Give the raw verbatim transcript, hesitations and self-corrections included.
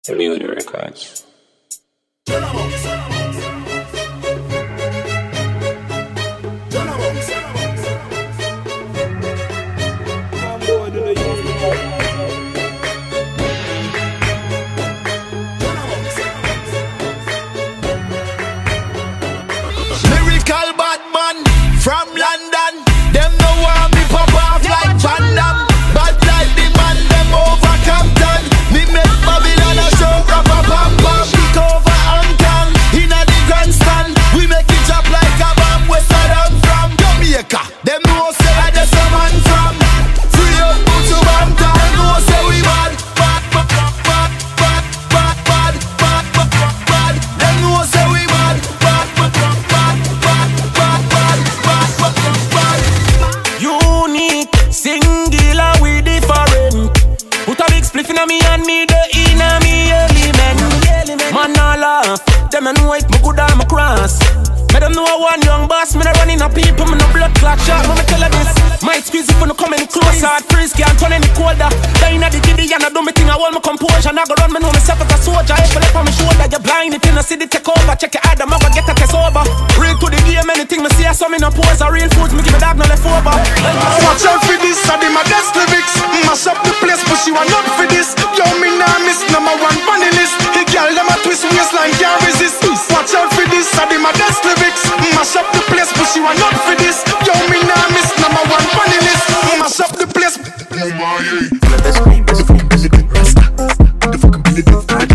Community Records. Lyrical bad man from London. Them no want me pop off like Van Damme. Bad like the man them over Compton. Me make Babylon a show rap a pam pam. Kick over Hongkong inna the grandstand. We make it drop like a bomb. Where Saddam from Jamaica. Them know say I just a man from. Free up put to Bantam. Them know say we bad. Bad bad bad bad bad bad bad bad bad. Them know say we bad. Bad bad bad bad bad bad bad bad bad. Unique, singular, we different. Put a big spliff inna me and me the inna me element. Man all laugh, them a know it, me good or me cross. Me them know one young boss, me no running a people, me no blood clot shot. Me me tell her this, might squeeze if you no come any closer. Hard freeze can't turn any colder. Dying at the giddy and I do me thing, I hold my composure. Now go run, me know myself as a soldier. If I left on my shoulder, you blind if you no see the take over. Check your Adam, I go get a test over. Real to the game, anything me see, I saw me no pose. A real foods, me give a dog no left over. Watch out for this, I did my best lyrics. Mash up the place, but she want not for this. Yo, me nah miss number one funny list. The girl them a twist waistline, can't resist. Watch out for this, I did my best lyrics. Mash up the place, but she want not for this. Yo, me nah miss number one funny list. Mash up the place. Oh my, yeah. Let's scream, let's scream, let's scream, rasta. The fucking beat it,